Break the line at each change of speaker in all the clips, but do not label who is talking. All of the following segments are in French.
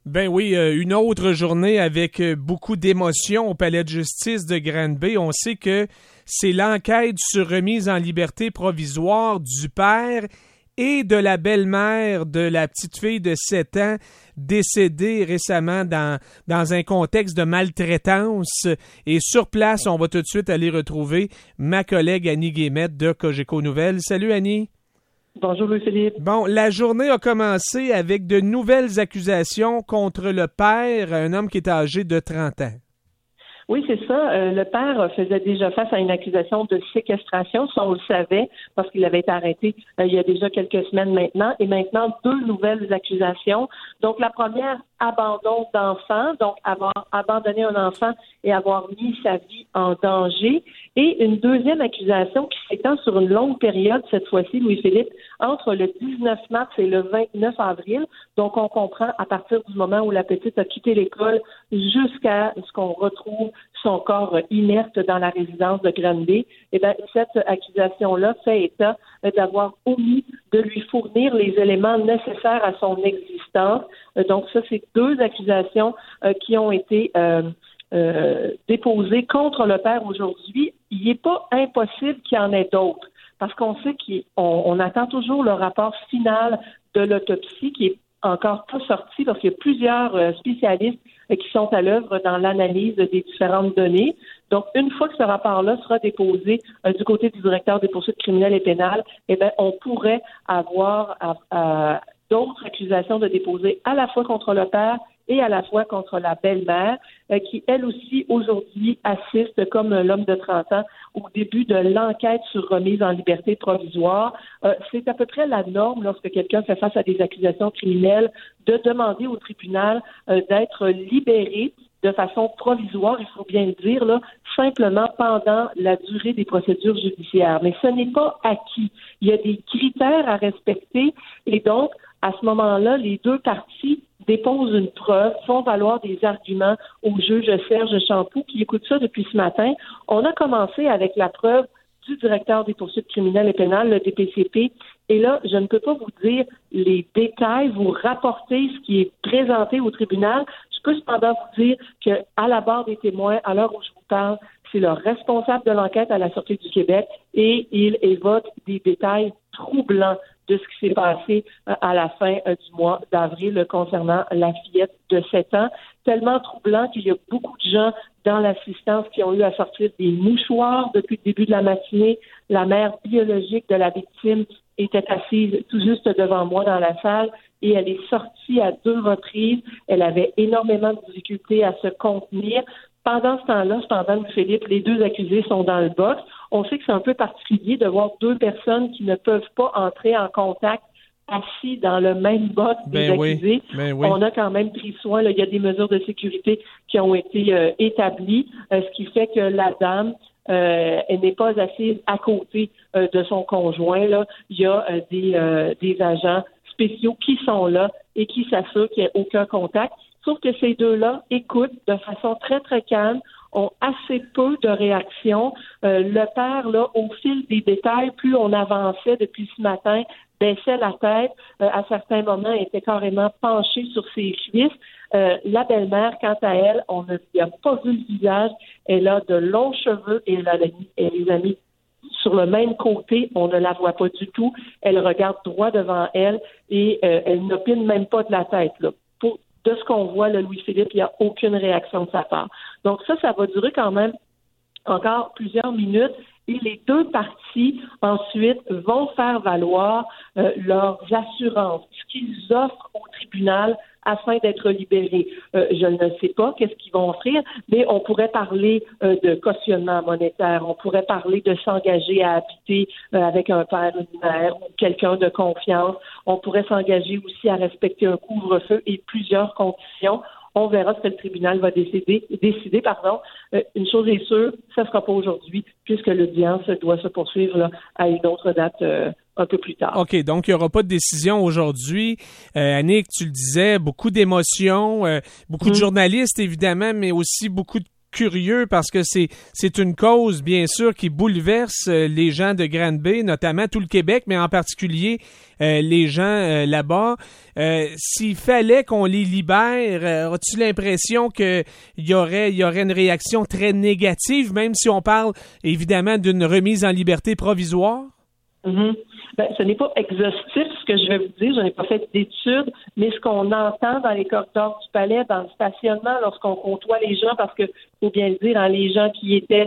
Ben oui, une autre journée avec beaucoup d'émotions au palais de justice de Granby. On sait que c'est l'enquête sur remise en liberté provisoire du père et de la belle-mère de la petite fille de 7 ans décédée récemment dans un contexte de maltraitance. Et sur place, on va tout de suite aller retrouver ma collègue Annie Guillemette de Cogeco Nouvelles. Salut Annie.
Bonjour Louis-Philippe.
Bon, la journée a commencé avec de nouvelles accusations contre le père, un homme qui est âgé de 30 ans.
Oui, c'est ça. Le père faisait déjà face à une accusation de séquestration. Ça, on le savait parce qu'il avait été arrêté il y a déjà quelques semaines maintenant. Et maintenant, 2 nouvelles accusations. Donc, la première, abandon d'enfant, donc avoir abandonné un enfant et avoir mis sa vie en danger. Et une deuxième accusation qui s'étend sur une longue période, cette fois-ci, Louis-Philippe, entre le 19 mars et le 29 avril. Donc, on comprend à partir du moment où la petite a quitté l'école jusqu'à ce qu'on retrouve son corps inerte dans la résidence de Granby. Eh bien, cette accusation-là fait état d'avoir omis de lui fournir les éléments nécessaires à son existence. Donc, ça, c'est 2 accusations qui ont été déposées contre le père aujourd'hui. Il n'est pas impossible qu'il y en ait d'autres, parce qu'on sait qu'on attend toujours le rapport final de l'autopsie qui est encore pas sorti, parce qu'il y a plusieurs spécialistes qui sont à l'œuvre dans l'analyse des différentes données. Donc, une fois que ce rapport-là sera déposé du côté du directeur des poursuites criminelles et pénales, eh bien, on pourrait avoir d'autres accusations de déposer à la fois contre le père et à la fois contre la belle-mère, qui, elle aussi, aujourd'hui, assiste, comme l'homme de 30 ans, au début de l'enquête sur remise en liberté provisoire. C'est à peu près la norme lorsque quelqu'un fait face à des accusations criminelles de demander au tribunal d'être libéré de façon provisoire, il faut bien le dire, là, simplement pendant la durée des procédures judiciaires. Mais ce n'est pas acquis. Il y a des critères à respecter et donc, à ce moment-là, les 2 parties déposent une preuve, font valoir des arguments au juge Serge Champoux qui écoute ça depuis ce matin. On a commencé avec la preuve du directeur des poursuites criminelles et pénales, le DPCP. Et là, je ne peux pas vous dire les détails, vous rapporter ce qui est présenté au tribunal. Je peux cependant vous dire qu'à la barre des témoins, à l'heure où je vous parle, c'est le responsable de l'enquête à la Sûreté du Québec et il évoque des détails troublants de ce qui s'est passé à la fin du mois d'avril concernant la fillette de 7 ans. Tellement troublant qu'il y a beaucoup de gens dans l'assistance qui ont eu à sortir des mouchoirs depuis le début de la matinée. La mère biologique de la victime était assise tout juste devant moi dans la salle et elle est sortie à 2 reprises. Elle avait énormément de difficultés à se contenir. Pendant ce temps-là, cependant, Philippe, les 2 accusés sont dans le box. On sait que c'est un peu particulier de voir 2 personnes qui ne peuvent pas entrer en contact assis dans le même box des accusés. Oui. On a quand même pris soin. Là, il y a des mesures de sécurité qui ont été établies, ce qui fait que la dame elle n'est pas assise à côté de son conjoint. Là. Il y a des agents spéciaux qui sont là et qui s'assurent qu'il n'y ait aucun contact. Sauf que ces 2-là écoutent de façon très, très calme, ont assez peu de réactions. Le père, là, au fil des détails, plus on avançait depuis ce matin, baissait la tête, à certains moments, était carrément penché sur ses cuisses. La belle-mère, quant à elle, on n'a pas vu le visage. Elle a de longs cheveux et elle les a mis sur le même côté. On ne la voit pas du tout. Elle regarde droit devant elle et elle n'opine même pas de la tête, là. De ce qu'on voit, là, Louis-Philippe, il n'y a aucune réaction de sa part. Donc ça va durer quand même encore plusieurs minutes et les 2 parties, ensuite, vont faire valoir leurs assurances, ce qu'ils offrent au tribunal afin d'être libérés. Je ne sais pas qu'est-ce qu'ils vont offrir, mais on pourrait parler de cautionnement monétaire, on pourrait parler de s'engager à habiter avec un père, une mère ou quelqu'un de confiance. On pourrait s'engager aussi à respecter un couvre-feu et plusieurs conditions. On verra ce que le tribunal va décider. Une chose est sûre, ça ne sera pas aujourd'hui, puisque l'audience doit se poursuivre là, à une autre date un peu plus tard.
OK, donc il n'y aura pas de décision aujourd'hui. Annick, tu le disais, beaucoup d'émotions, beaucoup de journalistes, évidemment, mais aussi beaucoup de curieux parce que c'est une cause, bien sûr, qui bouleverse les gens de Granby, notamment tout le Québec, mais en particulier les gens là-bas. S'il fallait qu'on les libère, as-tu l'impression qu'il y aurait une réaction très négative, même si on parle évidemment d'une remise en liberté provisoire?
Mm-hmm. Ce n'est pas exhaustif ce que je vais vous dire, je n'ai pas fait d'études, mais ce qu'on entend dans les corridors du palais, dans le stationnement, lorsqu'on côtoie les gens, parce que, faut bien le dire, les gens qui étaient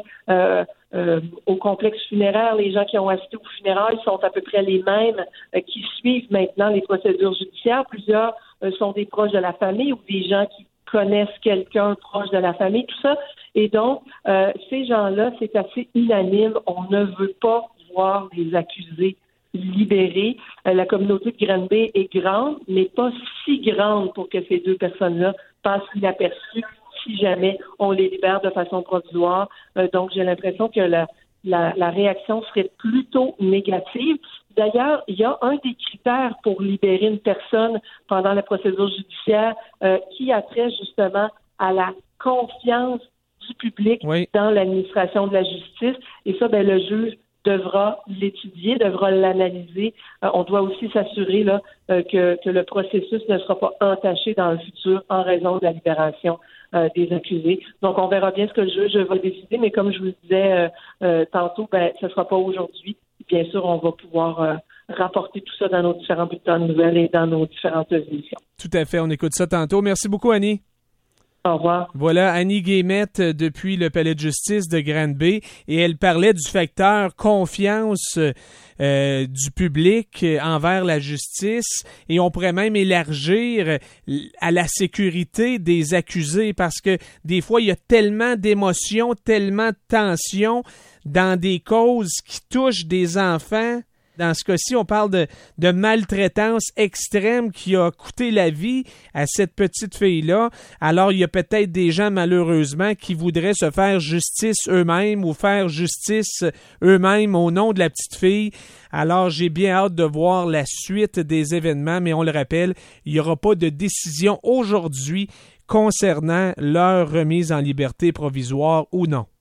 au complexe funéraire, les gens qui ont assisté aux funérailles sont à peu près les mêmes qui suivent maintenant les procédures judiciaires. Plusieurs sont des proches de la famille ou des gens qui connaissent quelqu'un proche de la famille, tout ça. Et donc, ces gens-là, c'est assez unanime. On ne veut pas voir des accusés libérés. La communauté de Granby est grande, mais pas si grande pour que ces deux personnes-là passent inaperçues si jamais on les libère de façon provisoire. Donc, j'ai l'impression que la réaction serait plutôt négative. D'ailleurs, il y a un des critères pour libérer une personne pendant la procédure judiciaire qui a trait justement à la confiance du public dans l'administration de la justice. Et ça, le juge devra l'étudier, devra l'analyser. On doit aussi s'assurer que le processus ne sera pas entaché dans le futur en raison de la libération des accusés. Donc, on verra bien ce que le juge va décider, mais comme je vous le disais tantôt, ce ne sera pas aujourd'hui. Bien sûr, on va pouvoir rapporter tout ça dans nos différents bulletins de nouvelles et dans nos différentes émissions.
Tout à fait, on écoute ça tantôt. Merci beaucoup, Annie.
Au revoir.
Voilà, Annie Guillemette depuis le Palais de justice de Granby et elle parlait du facteur confiance du public envers la justice et on pourrait même élargir à la sécurité des accusés parce que des fois, il y a tellement d'émotions, tellement de tensions dans des causes qui touchent des enfants. Dans ce cas-ci, on parle de maltraitance extrême qui a coûté la vie à cette petite fille-là. Alors, il y a peut-être des gens, malheureusement, qui voudraient se faire justice eux-mêmes ou faire justice eux-mêmes au nom de la petite fille. Alors, j'ai bien hâte de voir la suite des événements, mais on le rappelle, il n'y aura pas de décision aujourd'hui concernant leur remise en liberté provisoire ou non.